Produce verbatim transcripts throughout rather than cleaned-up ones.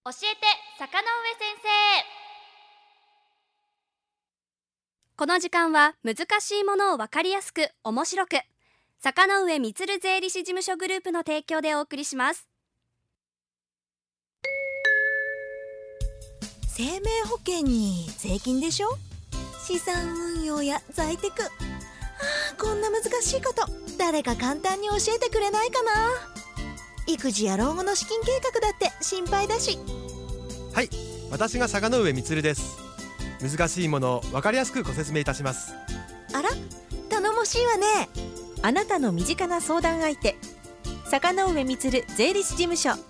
教えて坂上先生。この時間は難しいものを分かりやすく面白く、坂上充税理士事務所グループの提供でお送りします。 生命保険に税金でしょ、資産運用や在テク、あーこんな難しいこと誰か簡単に教えてくれないかな。育児や老後の資金計画だって心配だし。 はい、私が坂上充です。難しいものを分かりやすくご説明いたします。 あら、頼もしいわね。 あなたの身近な相談相手、坂上充税理士事務所。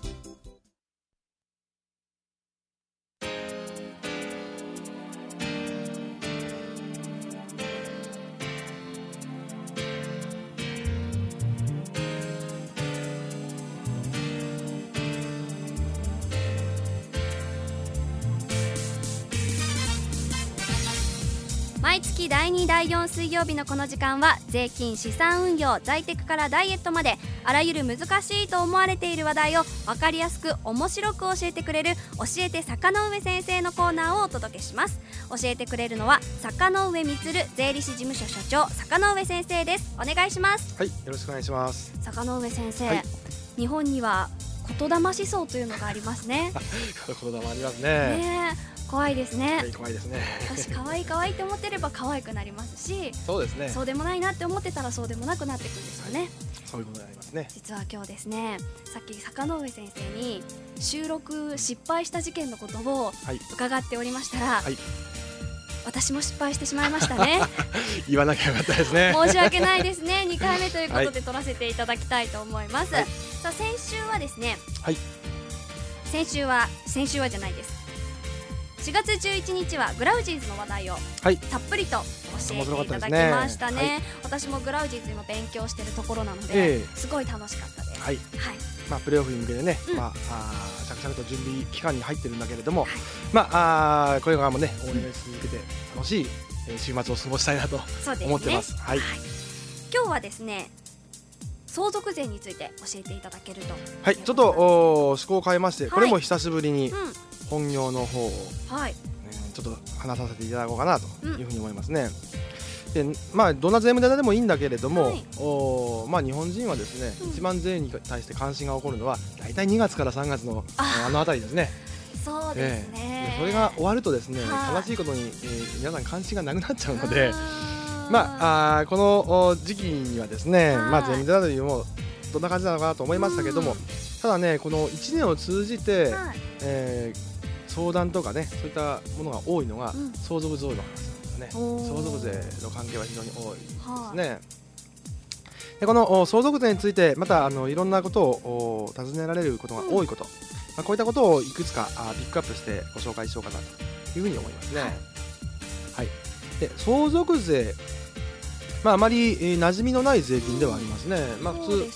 毎月だいにだいよん水曜日のこの時間は、税金、資産運用、在テクからダイエットまで、あらゆる難しいと思われている話題を分かりやすく面白く教えてくれる教えて坂上先生のコーナーをお届けします。教えてくれるのは坂上充税理士事務所所長、坂上先生です。お願いします。 はい、よろしくお願いします。 坂上先生、 はい、 日本には言霊思想というのがありますね。 言霊ありますね。 ねえ、怖いですね。 はい、怖いですね。 私可愛い可愛いって思ってれば可愛くなりますし、 そうですね。 そうでもないなって思ってたらそうでもなくなっていくんですよね。はい、 そういうことになりますね。 実は今日ですね、さっき坂上先生に収録失敗した事件のことを伺っておりましたら、はい、私も失敗してしまいましたね。 言わなきゃよかったですね。 申し訳ないですね。にかいめということで撮らせていただきたいと思います。はい、さあ先週はですね、はい、先週は先週はじゃないです。しがつじゅういちにちはグラウジーズの話題をたっぷりと教えていただきましたね。はい、私もグラウジーズ今勉強しているところなので、えー、すごい楽しかったです。はい、はい、 まあ、プレーオフに向けてね、うん、まあ、あ着々と準備期間に入ってるんだけれども、はい、まあ、あこれからもね応援し続けて楽しい週末を過ごしたいなと思ってます。はい、はい、 今日はですね、相続税について教えていただけると。 はい、ちょっと趣向を変えまして、はい、これも久しぶりに、うん、本業の方を、はい、ね、ちょっと話させていただこうかなというふうに思いますね。うん、で、まあ、どんな税務ネタでもいいんだけれども、はい、おまあ、日本人はですね、うん、一番税に対して関心が起こるのはだいたいにがつからさんがつの あ, あのあたりですね。 そうですね、 えー、でそれが終わるとですね、悲しいことに、えー、皆さん関心がなくなっちゃうので、まあ、あこの時期にはですね、まあ、税務ネタというのもどんな感じなのかなと思いましたけども、うん、ただね、このいちねんを通じて、はい、えー相談とかね、そういったものが多いのが、うん、相続贈与の話なんですよね。相続税の関係は非常に多いですね。でこの相続税についてまたあのいろんなことを尋ねられることが多いこと、うん、まあ、こういったことをいくつかあピックアップしてご紹介しようかなというふうに思いますね。はい、はい、で相続税、まあ、あまり、えー、馴染みのない税金ではありますね。まあ、普通、うん、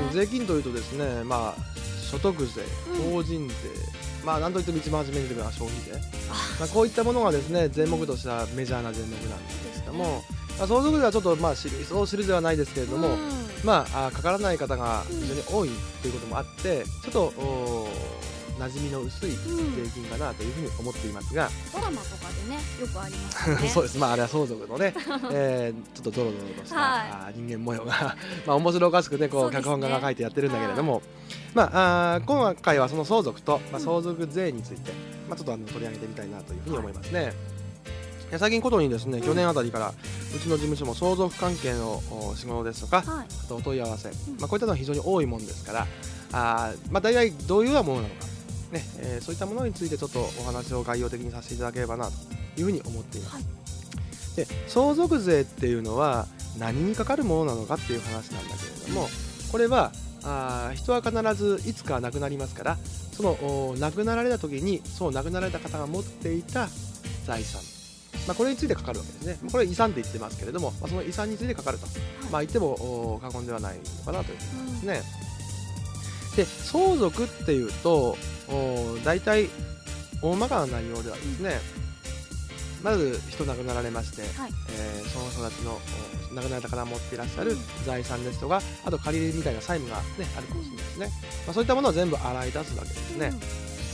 税金というとですね、まあ、所得税、法人税、うん、まあ、なんといっても一番初めに出てくるのは消費税、まあ、こういったものがですね、税目としてはメジャーな税目なんですけども、まあ、相続税はちょっとまあ知るそう知るではないですけれども、うん、まあ、かからない方が非常に多いということもあって、ちょっと馴染みの薄い税金かなというふうに思っていますが、 うん、ドラマとかでね、よくありますよね。 そうです、まあ、あれは相続のね、えー、ちょっとドロドロとした、はい、人間模様がまあ面白おかしくね、こう脚本家が書いてやってるんだけれども、はい、まあ、あ今回はその相続と、まあ、相続税について、まあ、ちょっとあの取り上げてみたいなというふうに思いますね。はい、最近ことにですね、去年あたりからうちの事務所も相続関係の仕事ですとか、はい、あとお問い合わせ、まあ、こういったのは非常に多いもんですから、あ、まあ、大体どういうようなものなのか、ね、えー、そういったものについてちょっとお話を概要的にさせていただければなというふうに思っています。はい、で相続税っていうのは何にかかるものなのかっていう話なんだけれども、これはあ人は必ずいつか亡くなりますから、その亡くなられた時にそう亡くなられた方が持っていた財産、まあ、これについてかかるわけですね。これは遺産って言ってますけれども、まあ、その遺産についてかかると、はい、まあ、言っても過言ではないのかなというふうに思いますね。うん、で相続っていうと大体大まかな内容ではですね、うん、まず人亡くなられまして、はい、えー、その人たちの亡くなられた方が持っていらっしゃる財産ですとか、あと借り入れみたいな債務が、ね、あるかもしれないですね。まあ、そういったものを全部洗い出すわけですね。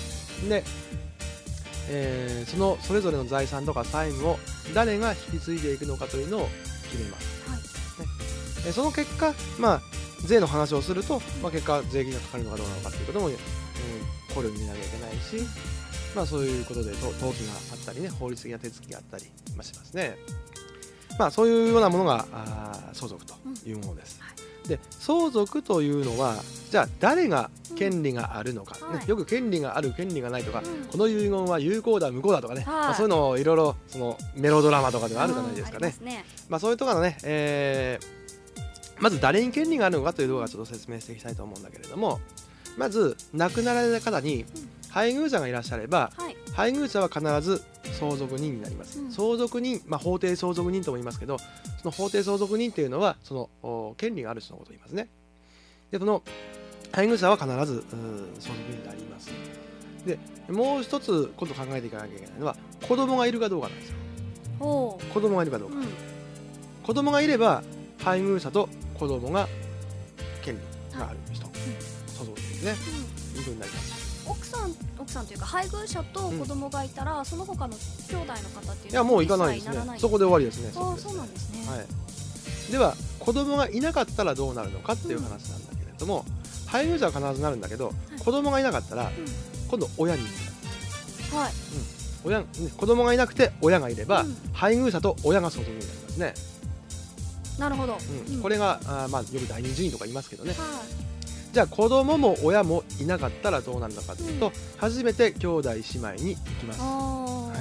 で、えー、そのそれぞれの財産とか債務を誰が引き継いでいくのかというのを決めます、はいね、でその結果、まあ、税の話をすると、まあ、結果税金がかかるのかどうなのかということも、うん、考慮に入れなきゃいけないし、まあ、そういうことで登記があったりね、法律的な手続きがあったりしますね。まあ、そういうようなものが相続というものです、うんはい、で相続というのはじゃあ誰が権利があるのか、うんねはい、よく権利がある権利がないとか、うん、この遺言は有効だ無効だとかね、はいまあ、そういうのをいろいろそのメロドラマとかではあるじゃないですかね、うんありますねまあ、そういうところのね、えー、まず誰に権利があるのかというところをちょっと説明していきたいと思うんだけれども、まず亡くなられた方に配偶者がいらっしゃれば、はい、配偶者は必ず相続人になります、うん、相続人、まあ、法定相続人とも言いますけど、その法定相続人というのはその権利がある人のことを言いますね。でその配偶者は必ず相続人になります。でもう一つ今度考えていかなきゃいけないのは子供がいるかどうかなんですよ。子供がいるかどうか、うん、子供がいれば配偶者と子供が権利がある人、はい、相続人ですね、うん、いうふうになります。 奥さん、奥さんというか配偶者と子供がいたら、うん、その他の兄弟の方っていうのは、 いやもういかないですね。そこで終わりですね。 ああ、そうなんですね、 はい、では子供がいなかったらどうなるのかっていう話なんだけれども、うん、配偶者は必ずなるんだけど、はい、子供がいなかったら、うん、今度親になる、はい、うん、親、ね、子供がいなくて親がいれば、うん、配偶者と親が相続人になりますね。 なるほど、 うんうん、これがあ、まあ、よく第二順位とか言いますけどね、はい、じゃあ子供も親もいなかったらどうなるのかというと、うん、初めて兄弟姉妹に行きます。はい、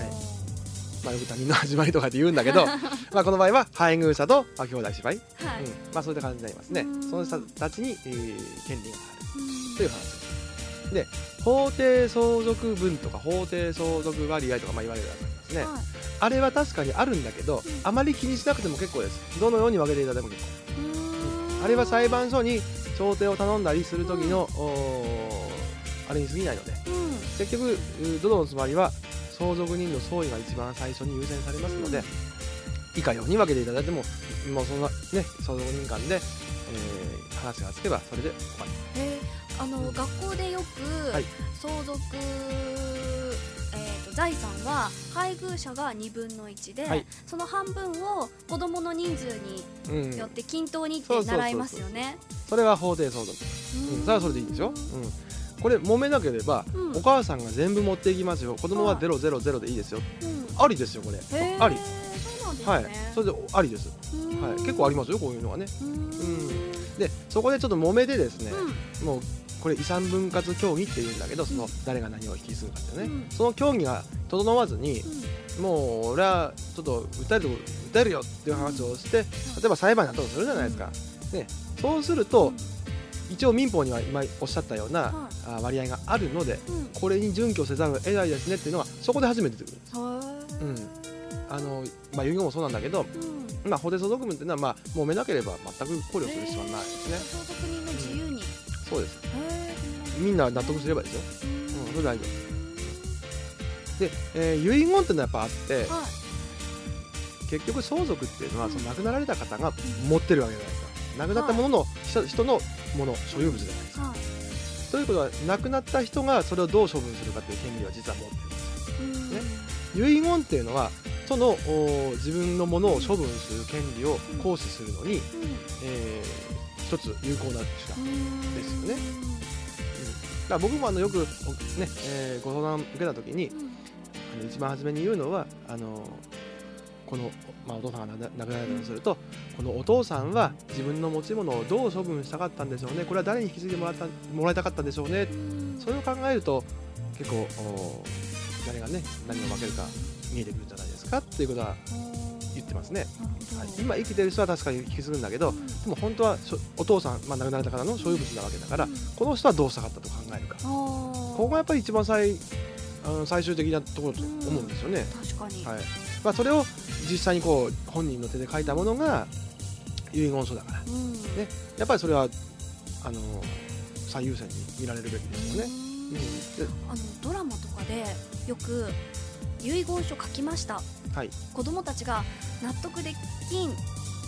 まあ、よく他人の始まりとかって言うんだけどまあこの場合は配偶者と、まあ、兄弟姉妹、はい、うん、まあそういった感じになりますね。その人たちに、えー、権利があるという話です。で法定相続分とか法定相続割合とか、まあ、言われるやつがありますね、はい、あれは確かにあるんだけど、うん、あまり気にしなくても結構です。どのように分けていただいても結構、うん、あれは裁判所に調停を頼んだりする時の、うん、あれに過ぎないので、うん、結局どのつまりは相続人の相違が一番最初に優先されますので、うん、以下ように分けていただいてももうそんなね相続人間で、えー、話がつけばそれで終わり。 えーあのうん、学校でよく、はい、相続、えー、と財産は配偶者がにぶんのいちで、はい、その半分を子どもの人数によって均等にって習いますよね。 それは法定相続、うん、それはそれでいいんですよ、うん、これ揉めなければ、うん、お母さんが全部持っていきますよ、子供はゼロゼロゼロでいいですよ、うん、ありですよこれ。あり、 そうなんですね、 はい、それでありです、はい、結構ありますよこういうのはね。うん、でそこでちょっと揉めてですね、うん、もうこれ遺産分割協議っていうんだけど、その誰が何を引き継ぐかっていうね、うん、その協議が整わずに、うん、もう俺はちょっと訴えると訴えるよっていう話をして、例えば裁判になったとするじゃないですか、うんね、そうすると、うん、一応民法には今おっしゃったような、うん、割合があるので、うん、これに準拠せざるを得ないですねっていうのがそこで初めて出てくるんです。うん、あのまあ、遺言もそうなんだけど、うん、まあ、法定相続分っていうのは、まあ、揉めなければ全く考慮する必要はないですね。 相続人の自由に、うん、 そうです。みんな納得すればですよ、うん、それ大丈夫で、えー、遺言っていうのはやっぱあって、はい、結局相続っていうのはその亡くなられた方が持ってるわけじゃないですか。亡くなったものの、はい、人のもの所有物じゃないですか、はい、ということは亡くなった人がそれをどう処分するかっていう権利は実は持ってるんですよ、ね、遺言っていうのはその自分のものを処分する権利を行使するのに、うん、えー、一つ有効な手段ですよね。だから僕もあのよく、ねえー、ご相談を受けたときに、うん、あの一番初めに言うのはあのこの、まあ、お父さんが亡くなられたとすると、このお父さんは自分の持ち物をどう処分したかったんでしょうね、これは誰に引き継いでもらったもらいたかったんでしょうね、うん、それを考えると結構誰がね何を分けるか見えてくるんじゃないですかっていうことは言ってますね、はい、今生きてる人は確かに引き継ぐんだけど、うん、でも本当はお父さん、まあ、亡くなられた方の所有物なわけだから、うん、この人はどうしたかったと考えるか、ここがやっぱり一番 最, あの最終的なところと思うんですよね、 うん、確かに、 はい、まあ、それを実際にこう本人の手で書いたものが遺言書だから、うんね、やっぱりそれはあの最優先に見られるべきですよね、うん、であのドラマとかでよく遺言書書きました、はい、子供たちが納得できん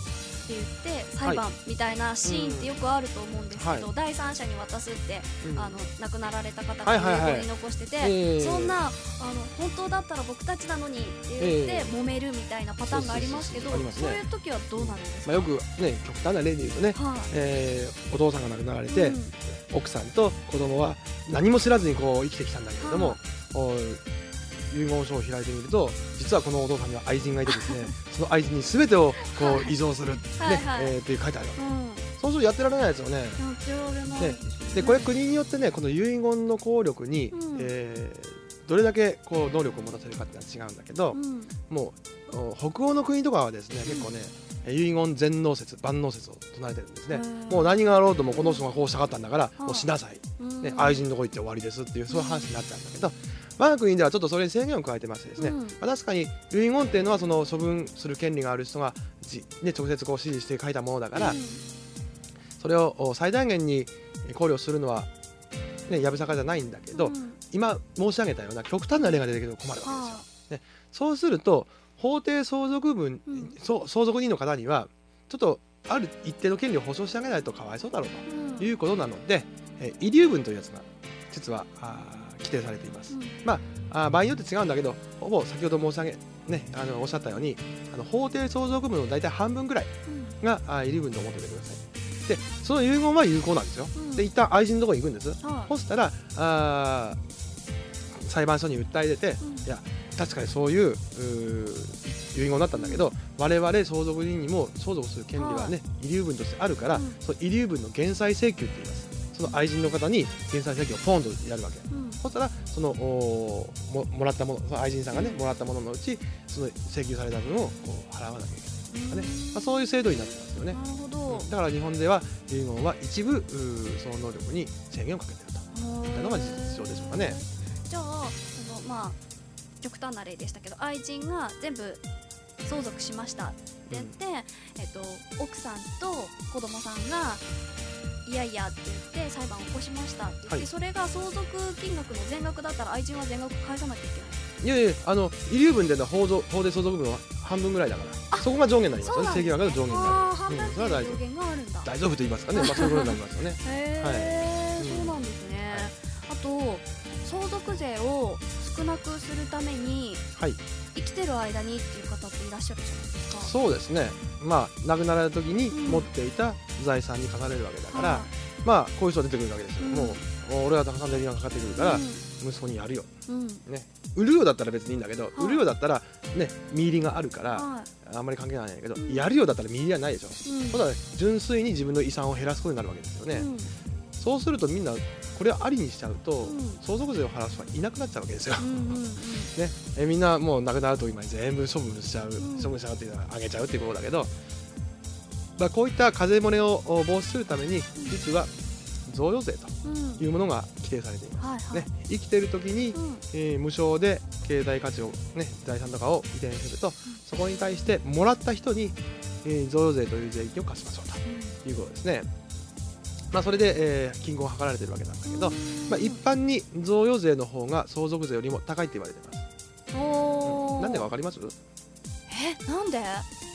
言って裁判みたいなシーンってよくあると思うんですけど、 はい、 第三者に渡すって、 うん、 あの亡くなられた方はいはいはいが遺言に残してて、 えー、 そんなあの本当だったら僕たちなのにって言って揉めるみたいなパターンがありますけど、そういう時はどうなるんですか？ まあ、よくね極端な例で言うとね、はあえー、お父さんが亡くなられて、うん、奥さんと子供は何も知らずにこう生きてきたんだけれども、はあ、遺言書を開いてみると実はこのお父さんには愛人がいてですねその愛人に全てをこう依存する、ねはいはいえー、って書いてあるわけ、うん、そうするとやってられないですよね。やってられないですね。でこれ国によってねこの遺言の効力に、うんえー、どれだけこう能力を持たせるかってのは違うんだけど、うん、もう北欧の国とかはですね、うん、結構ね遺言全能説万能説を唱えてるんですね。もう何があろうともこの人がこうしたかったんだから、うん、もうしなさい、うんね、愛人のとこ行って終わりですっていうそういう話になっちゃうんだけど、我が国ではちょっとそれに制限を加えてましてですね、うんまあ、確かに遺言っていうのはその処分する権利がある人がじ、ね、直接こう指示して書いたものだから、うん、それを最大限に考慮するのは、ね、やぶさかじゃないんだけど、うん、今申し上げたような極端な例が出てくると困るわけですよ、ね、そうすると法定相続分、うん、相続人の方にはちょっとある一定の権利を保障してあげないとかわいそうだろうということなので、うん、え遺留分というやつが実はあ規定されています、うんまあ、あ場合によって違うんだけどほぼ先ほど申し上げ、ね、あのおっしゃったようにあの法定相続分の大体半分ぐらいが、うん、あ遺留分と思っててください。でその遺言は有効なんですよ、うん、で一旦愛人のところに行くんです、うん、そしたらあ裁判所に訴え出て、うん、いや確かにそういう、う遺言だったんだけど、うん、我々相続人にも相続する権利はね遺留分としてあるから、うん、その遺留分の減債請求って言います。その愛人の方に減債請求をポンとやるわけ、うん、そしたらそのも, もらったものその愛人さんがねもらったもののうちその請求された分をこう払わなきゃいけないとかね、まあ、そういう制度になってますよね。なるほど、うん、だから日本では遺言は一部その能力に制限をかけているといったのが実情でしょうかね。 じゃあそのまあ極端な例でしたけど愛人が全部相続しましたって言って、うんえっと、奥さんと子供さんがいやいやって言って裁判を起こしましたって言って、はい、それが相続金額の全額だったら愛人は全額返さなきゃいけない。 いやいやあの遺留分での法定相続分は半分ぐらいだからそこが上限になりますよね。請求額の上限になる。 あ半分っていう上限があるんだ。 大丈夫と言いますかね、まあ、そういうことになりますよねへー、はい、そうなんですね、はい、あと相続税を少なくするために、はい、生きてる間にっていう方っていらっしゃるじゃないですか。 そうですね、まあ、亡くなられた時に持っていた財産に課されるわけだから、うん、まあこういう人が出てくるわけですよ、うん、もう俺はたくさん税金がかかってくるから、うん、息子にやるよ、うんね、売るようだったら別にいいんだけど、はい、売るようだったら、ね、身入りがあるから、はい、あんまり関係ないんだけど、うん、やるようだったら身入りはないでしょ、うん、ただ純粋に自分の遺産を減らすことになるわけですよね、うん、そうするとみんなこれをありにしちゃうと、うん、相続税を払う人はいなくなっちゃうわけですよ、うんうんうんね、えみんなもう亡くなる時まで全部処分しちゃう、うん、処分しちゃうっていうのはあげちゃうっていうことだけど、まあ、こういった課税漏れを防止するために実は贈与税というものが規定されています、うんはいはいね、生きている時に、うんえー、無償で経済価値を、ね、財産とかを移転するとそこに対してもらった人に、えー、贈与税という税金を課しましょうということですね。まあ、それで、えー、均衡が図られているわけなんだけど、まあ、一般に贈与税の方が相続税よりも高いって言われています。おー、うん、なんでか分かります？ え、なんで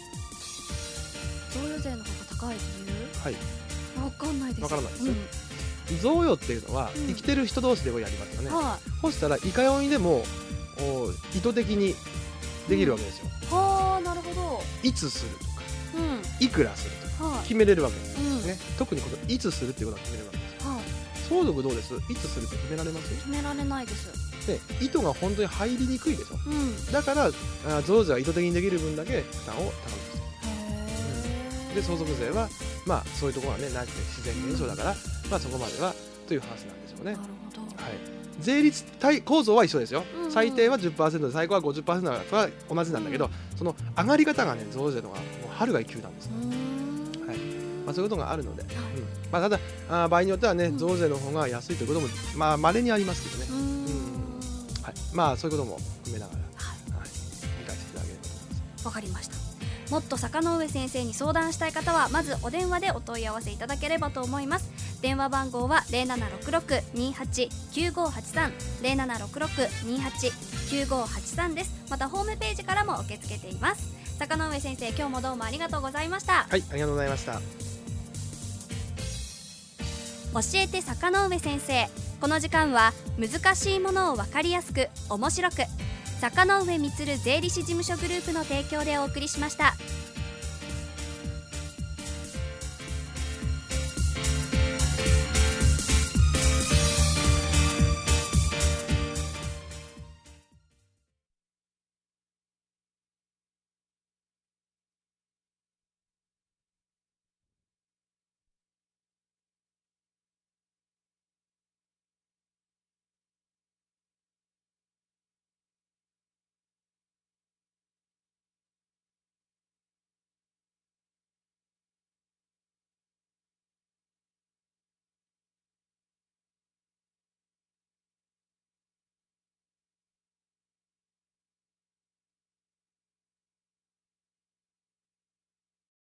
贈与税の方が高い理由？はい、分かんないです。 分からないです、うん、贈与っていうのは生きてる人同士でもやりますよね、うんはい、そしたらいかようにでも意図的にできるわけですよ、 うん、はあ、なるほど。 いつするとか、うん、いくらするとか決めれるわけですよね、うん、特にこのいつするっていうことが決めれるわけです、はい、相続どうです？いつするって決められます？ 決められないです。 で意図が本当に入りにくいでしょ、うん、だから贈与税は意図的にできる分だけ負担を高くする。へー、うん、で相続税はまあそういうところはねなくて自然現象だから、うん、まあそこまではという話なんでしょうね。なるほど、はい、税率対構造は一緒ですよ、うんうん、最低は じゅっパーセント で最高は ごじゅっパーセント は同じなんだけど、うん、その上がり方がね贈与税の方がもう春が急なんですよ、はい、まあ、そういうことがあるので、うん、まあ、ただあ場合によってはね贈与税の方が安いということもまあ稀にありますけどね、うん、はい、まあそういうことも含めながら、はいはい、理解していただければと思います。 わかりました。もっと坂上先生に相談したい方はまずお電話でお問い合わせいただければと思います。電話番号は ゼロななろくろく にはち きゅうごはちさん ゼロななろくろく にはち きゅうごはちさん です。またホームページからも受け付けています。 坂上先生、今日もどうもありがとうございました。 はい、ありがとうございました。 教えて坂上先生。この時間は難しいものを分かりやすく面白く、坂上充税理士事務所グループの提供でお送りしました。